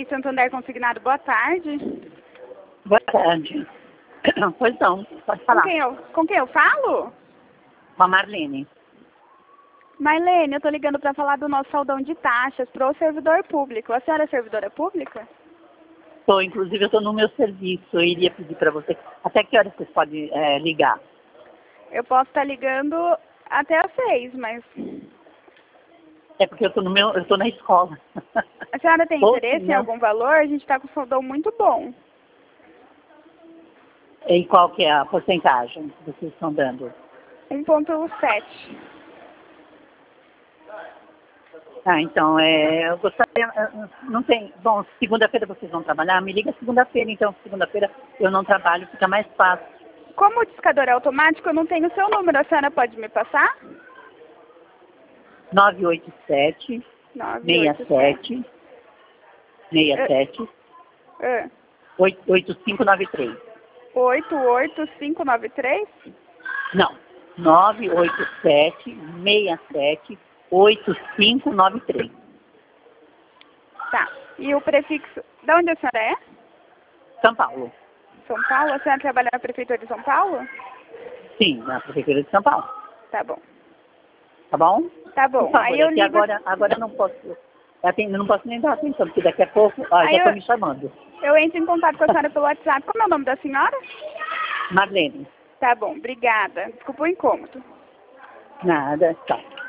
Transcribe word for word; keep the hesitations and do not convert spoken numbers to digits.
aí, Santander Consignado, boa tarde. Boa tarde. Pois não, pode Com falar. quem eu, com quem eu falo? Com a Marlene. Marlene, eu tô ligando para falar do nosso saldão de taxas para o servidor público. A senhora é servidora pública? Tô, inclusive, eu estou no meu serviço. Eu iria pedir para você. Até que horas vocês podem é, ligar? Eu posso estar ligando até às seis, mas... É porque eu estou no meu, eu tô na escola. A senhora tem Ou interesse em não. algum valor? A gente está com um saldão muito bom. E qual que é a porcentagem que vocês estão dando? um vírgula sete. Ah, então, é, eu gostaria, não tem, bom, segunda-feira vocês vão trabalhar? Me liga segunda-feira, então, segunda-feira eu não trabalho, fica mais fácil. Como o discador é automático, eu não tenho o seu número. A senhora pode me passar? nove oito sete, nove seis oito sete, seis sete, Ah, oito cinco nove três. oito oito cinco nove três? Não, nove oito sete, seis sete, oito cinco nove três. Tá. E o prefixo... De onde a senhora é? São Paulo. São Paulo? A senhora trabalha na Prefeitura de São Paulo? Sim, na Prefeitura de São Paulo. Tá bom. Tá bom? Tá bom. Por favor, Aí eu é que ligo... agora, agora eu não posso... Eu não posso nem dar atenção, porque daqui a pouco... Ó, Aí já estão eu- me chamando. Eu entro em contato com a senhora pelo WhatsApp. Como é o nome da senhora? Marlene. Tá bom. Obrigada. Desculpa o incômodo. Nada, tchau.